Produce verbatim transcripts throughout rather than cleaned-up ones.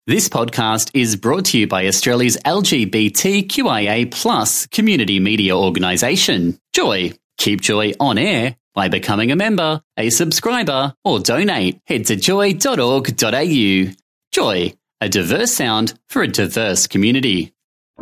This podcast is brought to you by Australia's L G B T Q I A plus community media organisation, Joy. Keep Joy on air by becoming a member, a subscriber, or donate. Head to joy dot org dot a u. Joy, a diverse sound for a diverse community.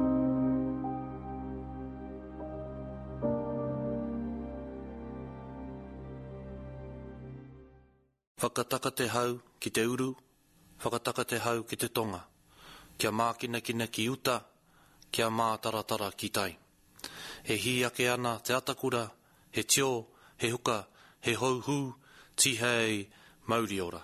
Whakataka te hau ki te uru, whakataka te hau ki te tonga. Kia mākina kina ki uta, kia mātaratara ki tai. He hiake ana te atakura, he tio, he huka, he hauhu, tihei, mauri ora.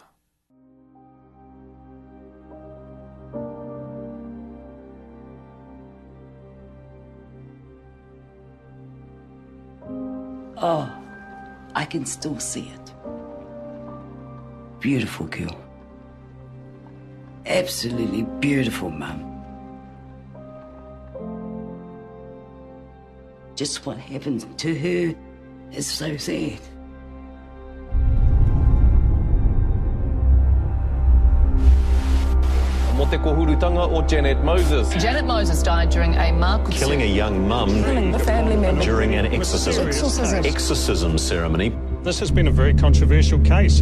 Oh, I can still see it. Beautiful girl. Absolutely beautiful, Mum. Just what happened to her is so sad. Mo te kohurutanga o Janet Moses. Janet Moses died during a makutu. Killing a young mum Killing the family member. during an exorcism. Exorcism. exorcism ceremony. This has been a very controversial case.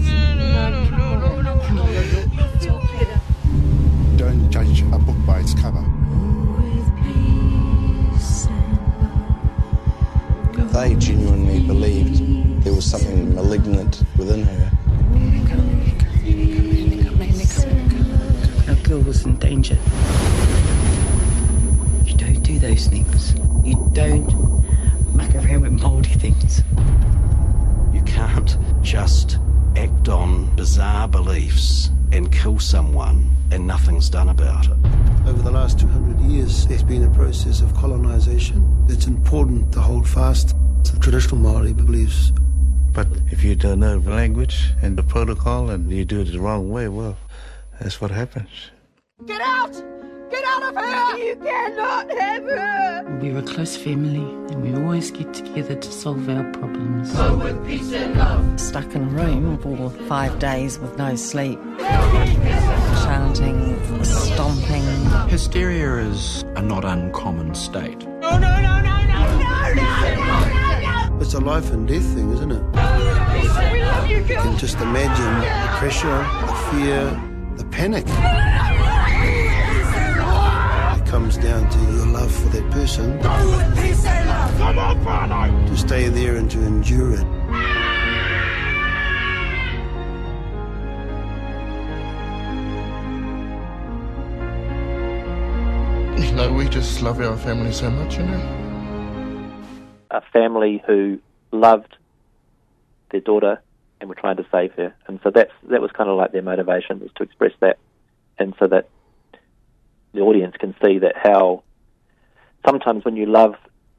Don't judge a book by its cover. They genuinely believed there was something malignant within her. Our girl was in danger. You don't do those things. You don't muck around with mouldy things. You can't just act on bizarre beliefs and kill someone and nothing's done about it. Over the last two hundred years, there's been a process of colonisation. It's important to hold fast to the traditional Māori beliefs. But if you don't know the language and the protocol and you do it the wrong way, well, that's what happens. Get out! Get out of here! You cannot have her! We were a close family and we always get together to solve our problems. Go with peace and love. Stuck in a room for five days with no sleep. Shouting, stomping. Hysteria is a not uncommon state. No, no, no, no, no, no, no, no, no! It's a life and death thing, isn't it? We love you, girl! You can just imagine the pressure, the fear, the panic. It comes down to your love for that person. Go with peace and love! Come on, Brano! To stay there and to endure it. You know, we just love our family so much, you know. A family who loved their daughter and were trying to save her. And so that's, that was kind of like their motivation, was to express that. And so that the audience can see that how sometimes when you love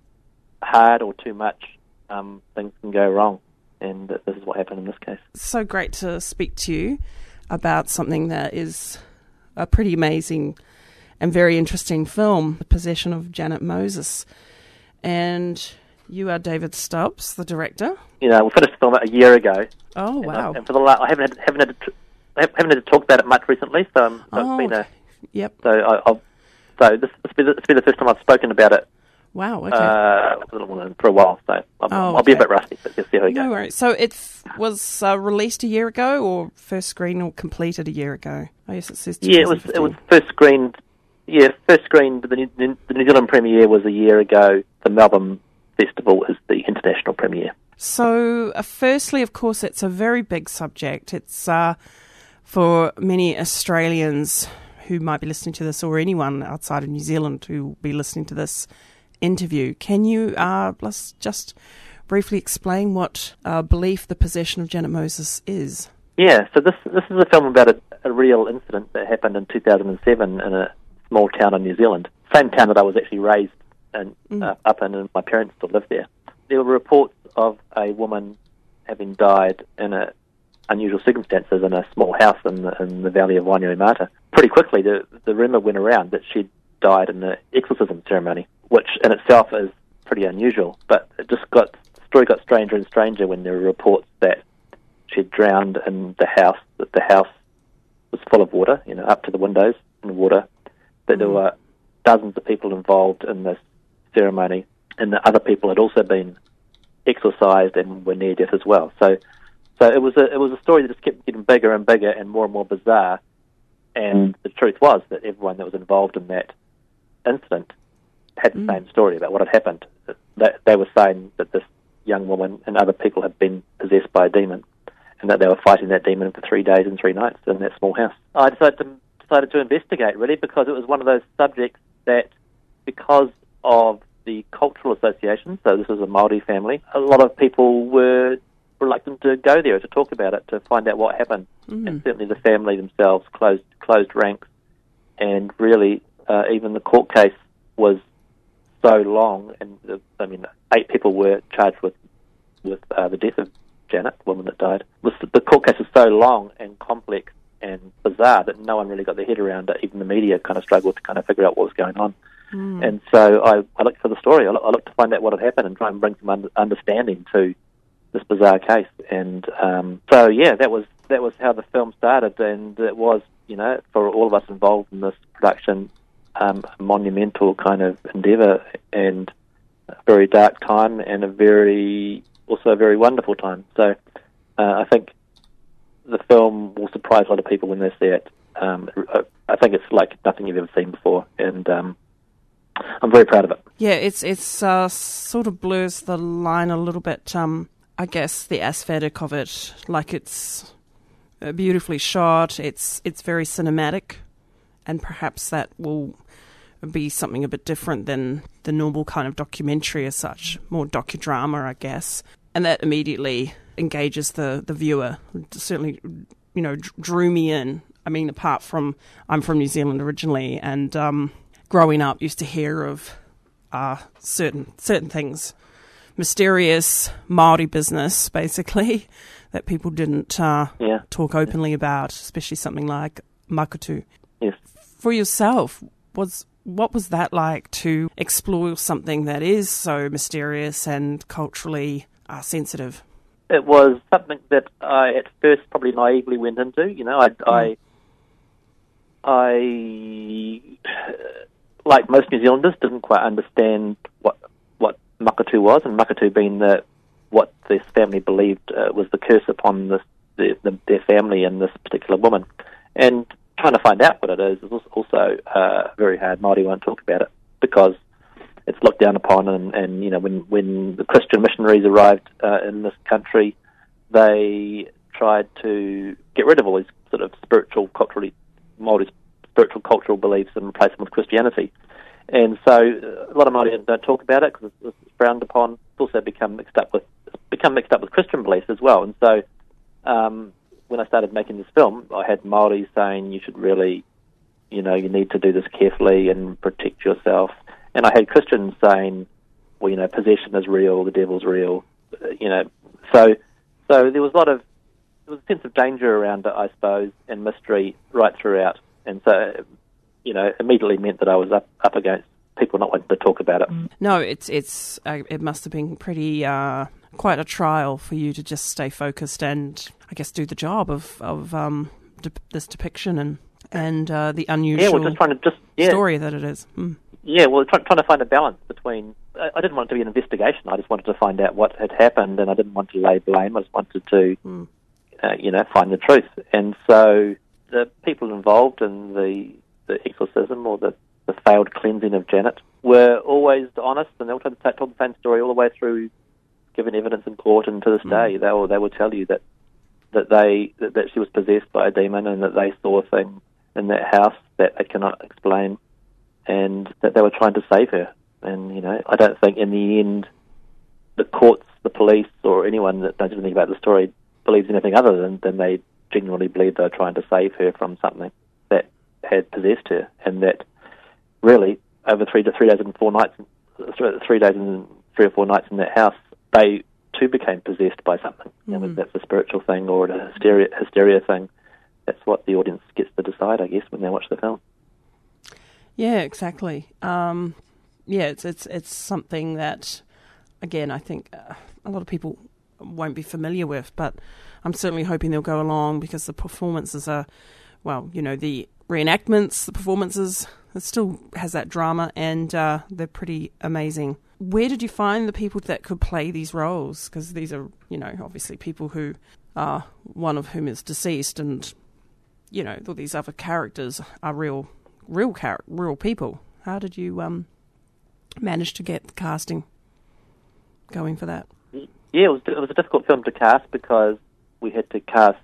hard or too much, um, things can go wrong. And this is what happened in this case. It's so great to speak to you about something that is a pretty amazing and very interesting film, The Possession of Janet Moses. And you are David Stubbs, the director. You know, we finished the film a year ago. Oh, wow. And, I, and for the last, I haven't had, haven't had to, haven't had to talk about it much recently, so, um, so oh, it's been a... Yep. So I, I've, so this it's been, it's been the first time I've spoken about it. Wow. Okay. Uh, for a while, so I'll, oh, I'll be okay. a bit rusty, but just see how we go. No worries. So it was uh, released a year ago, or first screened or completed a year ago? I guess it says. Yeah, it was. It was first screened. Yeah, first screened. The New, the New Zealand premiere was a year ago. The Melbourne Festival is the international premiere. So, uh, firstly, of course, it's a very big subject. It's uh, for many Australians who might be listening to this, or anyone outside of New Zealand who will be listening to this interview. Can you uh, let's just briefly explain what uh, Belief, the Possession of Janet Moses is? Yeah, so this this is a film about a, a real incident that happened in two thousand seven in a small town in New Zealand. Same town that I was actually raised in, mm. uh, up in, and my parents still live there. There were reports of a woman having died in a unusual circumstances in a small house in the, in the valley of Wainuiomata. Pretty quickly, the, the rumour went around that she'd died in the exorcism ceremony, which in itself is pretty unusual. But it just got the story got stranger and stranger when there were reports that she'd drowned in the house, that the house was full of water, you know, up to the windows. in water, that mm. there were dozens of people involved in this ceremony, and that other people had also been exorcised and were near death as well. So, so it was a it was a story that just kept getting bigger and bigger and more and more bizarre. And the truth was that everyone that was involved in that incident had the mm. same story about what had happened. They, they were saying that this young woman and other people had been possessed by a demon, and that they were fighting that demon for three days and three nights in that small house. I decided to decided to investigate, really, because it was one of those subjects that, because of the cultural associations, so this is a Māori family, a lot of people were reluctant to go there to talk about it, to find out what happened. Mm. And certainly the family themselves closed closed ranks, and really uh, even the court case was so long, and uh, I mean, eight people were charged with with uh, the death of Janet, the woman that died. The court case was so long and complex and bizarre that no one really got their head around it. Even the media kind of struggled to kind of figure out what was going on. Mm. And so I, I looked for the story. I, I looked to find out what had happened and try and bring some un- understanding to this bizarre case. And um, so, yeah, that was that was how the film started. And it was, you know, for all of us involved in this production, um, a monumental kind of endeavour, and a very dark time, and a very, also a very wonderful time. So uh, I think the film will surprise a lot of people when they see it. Um, I think it's like nothing you've ever seen before, and um, I'm very proud of it. Yeah, it's it's uh, sort of blurs the line a little bit. Um, I guess the aesthetic of it, like it's beautifully shot. It's it's very cinematic, and perhaps that will be something a bit different than the normal kind of documentary as such, more docudrama, I guess. And that immediately engages the, the viewer. Certainly, you know, drew me in. I mean, apart from, I'm from New Zealand originally, and um, growing up used to hear of uh, certain certain things, mysterious Māori business, basically, that people didn't uh, yeah. talk openly about, especially something like Makatu. Yes. For yourself, was what was that like to explore something that is so mysterious and culturally uh, sensitive? It was something that I at first probably naively went into. You know, I, mm. I, I, like most New Zealanders, didn't quite understand what what Makatu was, and Makatu being the what this family believed uh, was the curse upon this, the, the, their family and this particular woman. And trying to find out what it is is also uh, very hard. Māori won't talk about it because it's looked down upon, and, and you know, when, when the Christian missionaries arrived uh, in this country, they tried to get rid of all these sort of spiritual, culturally, Māori spiritual, cultural beliefs and replace them with Christianity. And so uh, a lot of Māori don't talk about it because it's, it's frowned upon. It's also become mixed up with become mixed up with Christian beliefs as well. And so um, when I started making this film, I had Māori saying you should really, you know, you need to do this carefully and protect yourself. And I had Christians saying, well, you know, possession is real, the devil's real, you know. So so there was a lot of, there was a sense of danger around it, I suppose, and mystery right throughout. And so, you know, immediately meant that I was up, up against people not wanting to talk about it. No, it's, it's uh, it must have been pretty, uh, quite a trial for you to just stay focused and, I guess, do the job of, of um, de- this depiction and, and uh, the unusual yeah, well, just trying to just, yeah. story that it is. Mm. Yeah, well, try, trying to find a balance between... I, I didn't want it to be an investigation. I just wanted to find out what had happened, and I didn't want to lay blame. I just wanted to, mm. uh, you know, find the truth. And so the people involved in the, the exorcism or the, the failed cleansing of Janet were always honest, and they all told, told the same story all the way through, given evidence in court, and to this mm. day they will, they will tell you that, that, they, that, that she was possessed by a demon and that they saw things in that house that they cannot explain, and that they were trying to save her. And, you know, I don't think in the end the courts, the police, or anyone that knows anything about the story believes anything other than, than they genuinely believe they were trying to save her from something that had possessed her, and that really over three to three days and four nights, three days and three or four nights in that house, they too became possessed by something. Mm-hmm. You know, whether that's a spiritual thing or a hysteria, hysteria thing. That's what the audience gets to decide, I guess, when they watch the film. Yeah, exactly. Um, yeah, it's it's it's something that, again, I think uh, a lot of people won't be familiar with, but I'm certainly hoping they'll go along because the performances are well, you know, the reenactments, the performances, it still has that drama, and uh, they're pretty amazing. Where did you find the people that could play these roles? Because these are, you know, obviously people who are, one of whom is deceased, and, you know, all these other characters are real, real, char- real people. How did you um, manage to get the casting going for that? Yeah, it was, it was a difficult film to cast because we had to cast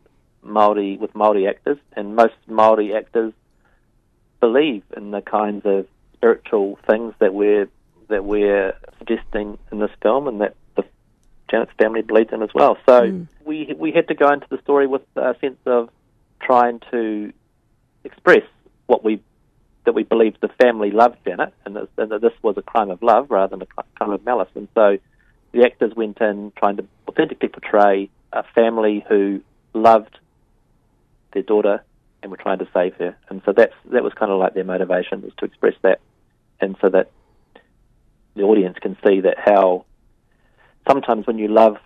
Māori with Māori actors, and most Māori actors believe in the kinds of spiritual things that we're that we're suggesting in this film, and that the Janet's family believes in as well. So mm. we we had to go into the story with a sense of trying to express what we that we believed the family loved Janet, and, this, and that this was a crime of love rather than a crime of malice. And so the actors went in trying to authentically portray a family who loved their daughter and were trying to save her. And so that's that was kind of like their motivation, was to express that, and so that the audience can see that how sometimes when you love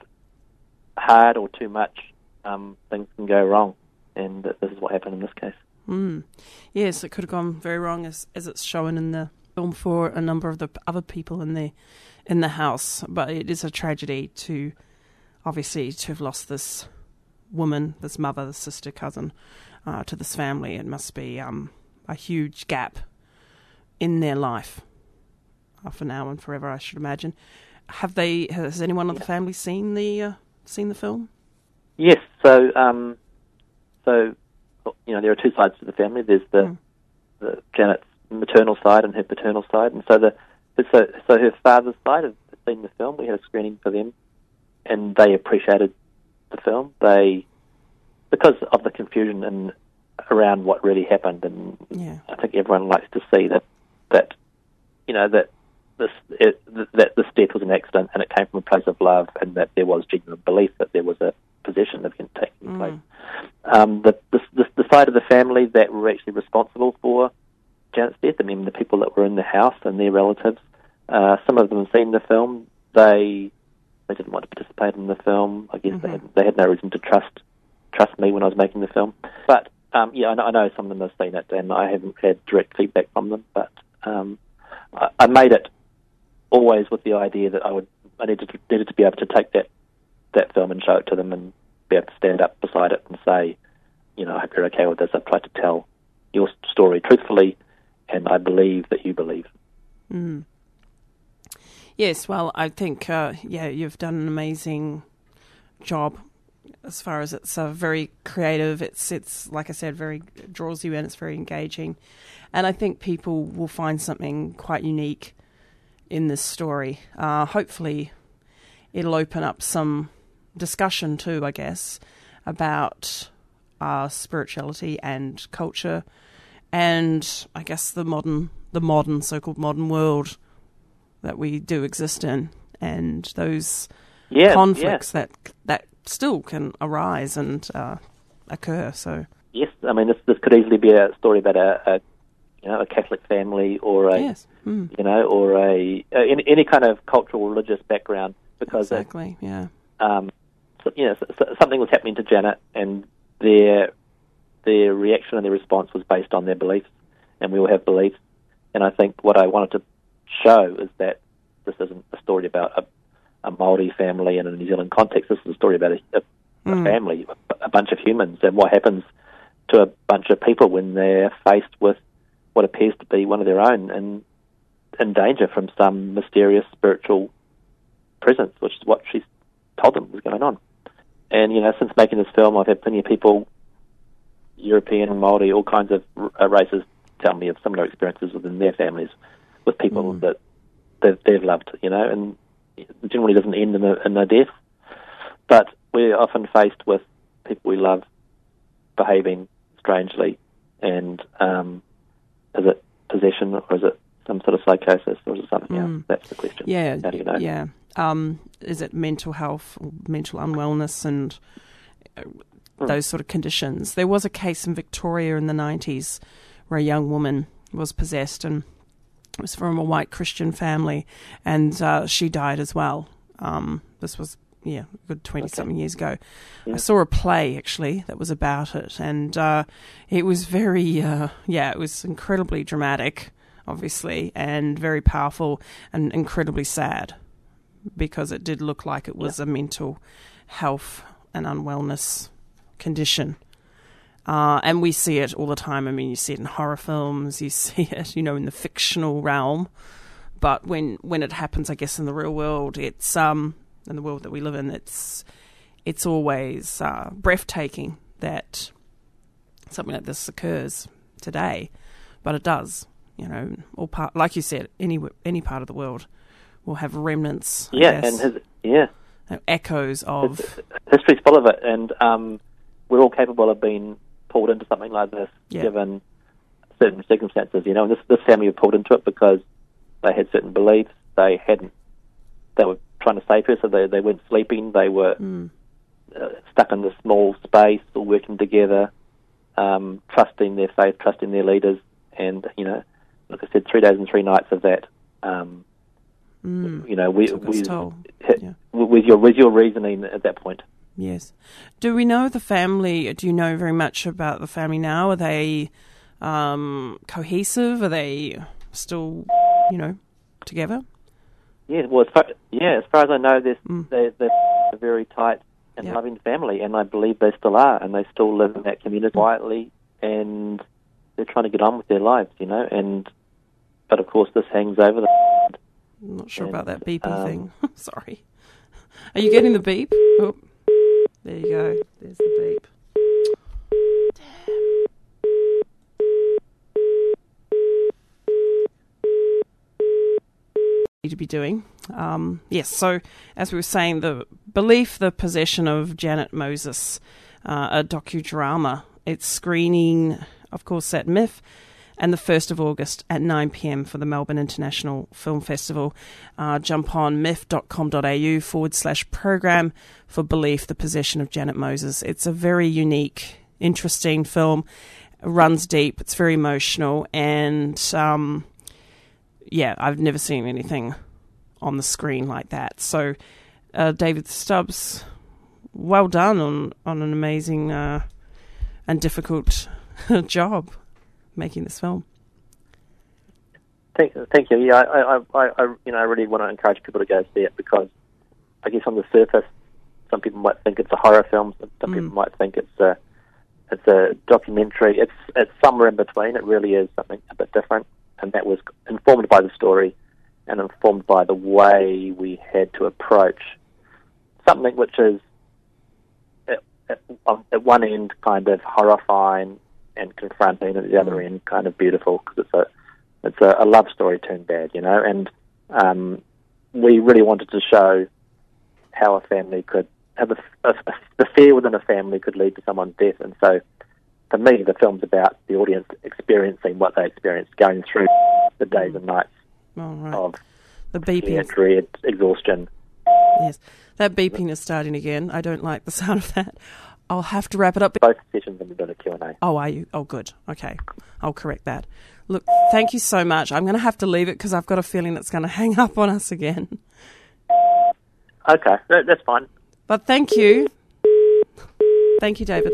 hard or too much, um, things can go wrong, and this is what happened in this case. Mm. Yes, it could have gone very wrong, as as it's shown in the film for a number of the other people in the in the house. But it is a tragedy to, obviously, to have lost this woman, this mother, this sister, cousin, uh, to this family. It must be um, a huge gap in their life. Uh, for now and forever, I should imagine. Have they? Has anyone of the family seen the uh, seen the film? Yes. So, um, so you know, there are two sides to the family. There's the, mm. the Janet's maternal side and her paternal side, and so the so so her father's side have seen the film. We had a screening for them, and they appreciated the film. They because of the confusion and around what really happened, and yeah. I think everyone likes to see that that you know that. This, it, that this death was an accident and it came from a place of love, and that there was genuine belief that there was a possession of him taking mm. place. Um, the, the, the, the side of the family that were actually responsible for Janet's death, I mean the people that were in the house and their relatives, uh, some of them have seen the film. They they didn't want to participate in the film. I guess mm-hmm. they, had, they had no reason to trust trust me when I was making the film. But um, yeah, I know, I know some of them have seen it, and I haven't had direct feedback from them. But um, I, I made it always with the idea that I would I needed to, needed to be able to take that, that film and show it to them and be able to stand up beside it and say, you know, I hope you're okay with this. I've tried to tell your story truthfully, and I believe that you believe. Mm. Yes, well, I think, uh, yeah, you've done an amazing job as far as it's uh, very creative. It's, it's like I said, very it draws you in. It's very engaging. And I think people will find something quite unique in this story. Uh, hopefully it'll open up some discussion too, I guess, about uh, spirituality and culture, and I guess the modern, the modern, so-called modern world that we do exist in, and those yeah, conflicts yeah. that that still can arise and uh, occur. So yes, I mean this this could easily be a story about a, a you know, a Catholic family, or a, yes. mm. you know, or a, uh, any, any kind of cultural religious background, because exactly, it, yeah, um, so, you know, so, so something was happening to Janet, and their their reaction and their response was based on their beliefs, and we all have beliefs. And I think what I wanted to show is that this isn't a story about a, a Māori family in a New Zealand context. This is a story about a, a, mm. a family, a, a bunch of humans, and what happens to a bunch of people when they're faced with what appears to be one of their own, and in danger from some mysterious spiritual presence, which is what she told them was going on. And, you know, since making this film, I've had plenty of people, European, Māori, all kinds of uh, races, tell me of similar experiences within their families with people mm. that, that they've loved, you know, and it generally doesn't end in a, in a death. But we're often faced with people we love behaving strangely, and um, is it possession, or is it some sort of psychosis, or is it something mm. else? That's the question. Yeah, how do you know? Yeah, um, is it mental health, or mental unwellness, and uh, mm. those sort of conditions? There was a case in Victoria in the nineties where a young woman was possessed, and it was from a white Christian family, and uh, she died as well. Um, this was yeah, a good twenty-something okay. years ago. Yeah. I saw a play, actually, that was about it, and uh, it was very, uh, yeah, it was incredibly dramatic, obviously, and very powerful and incredibly sad, because it did look like it was yeah. a mental health and unwellness condition. Uh, and we see it all the time. I mean, you see it in horror films, you see it, you know, in the fictional realm. But when, when it happens, I guess, in the real world, it's um in the world that we live in, it's it's always uh, breathtaking that something like this occurs today. But it does, you know, all part, like you said, any any part of the world will have remnants. Yeah, I guess, and his, yeah, echoes of his, history's full of it, and um, we're all capable of being pulled into something like this, yeah. given certain circumstances. You know, and this this family were pulled into it because they had certain beliefs. They hadn't. They were trying to save her, so they they weren't sleeping. They were mm. uh, stuck in this small space, all working together, um, trusting their faith, trusting their leaders, and you know, like I said, three days and three nights of that. Um, mm. You know, we, we, yeah. with your with your reasoning at that point. Yes. Do we know the family? Do you know very much about the family now? Are they um, cohesive? Are they still, you know, together? Yeah, well, as far, yeah, as far as I know, they're, mm. they're, they're a very tight and yep. loving family, and I believe they still are, and they still live in that community quietly, and they're trying to get on with their lives, you know, and, but of course this hangs over them. I'm not sure and, about that beepy um, thing. Sorry. Are you getting the beep? Oh, there you go. There's the beep. Damn. To be doing. Um, yes, so as we were saying, the Belief, the Possession of Janet Moses, uh, a docudrama. It's screening, of course, at M I F, and the first of August at nine p.m. for the Melbourne International Film Festival. Uh, jump on mif.com.au forward slash program for Belief, the Possession of Janet Moses. It's a very unique, interesting film. It runs deep. It's very emotional, and um, yeah, I've never seen anything on the screen like that. So, uh, David Stubbs, well done on, on an amazing uh, and difficult job making this film. Thank, thank you. Yeah, I, I, I, I, you know, I really want to encourage people to go see it, because I guess on the surface, some people might think it's a horror film. Some mm. people might think it's a, it's a documentary. It's, it's somewhere in between. It really is something a bit different. And that was informed by the story and informed by the way we had to approach something which is, at, at, at one end, kind of horrifying and confronting, and at the other mm. end, kind of beautiful, because it's a it's a, a love story turned bad, you know. And um, we really wanted to show how a family could, how the, a, the fear within a family could lead to someone's death. And so, for me, the film's about the audience experiencing what they experienced, going through the days and nights oh, right. of the beeping, fear, dread, exhaustion. Yes, that beeping is starting again. I don't like the sound of that. I'll have to wrap it up. Both sessions have been a Q and A. Oh, are you? Oh, good. Okay, I'll correct that. Look, thank you so much. I'm going to have to leave it because I've got a feeling it's going to hang up on us again. Okay, that, that's fine. But thank you. Thank you, David.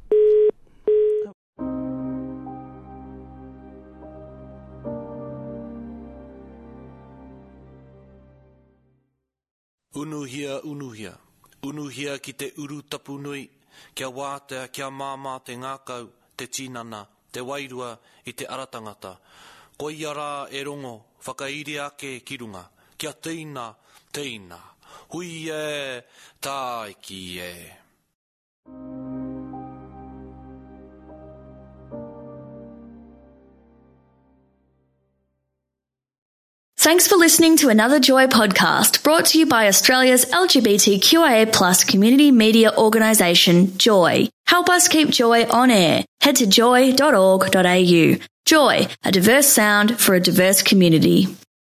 Unuhia, unuhia. Unuhia ki te uru tapu nui. Kia wātea, kia māmā te ngākau, te tinana, te wairua i te aratangata. Ko ia rā e rongo, whakairi ake ki runga. Kia teina, teina. Hui e, tāiki e. Thanks for listening to another Joy podcast brought to you by Australia's L G B T Q I A plus community media organisation, Joy. Help us keep Joy on air. Head to joy dot org dot a u. Joy, a diverse sound for a diverse community.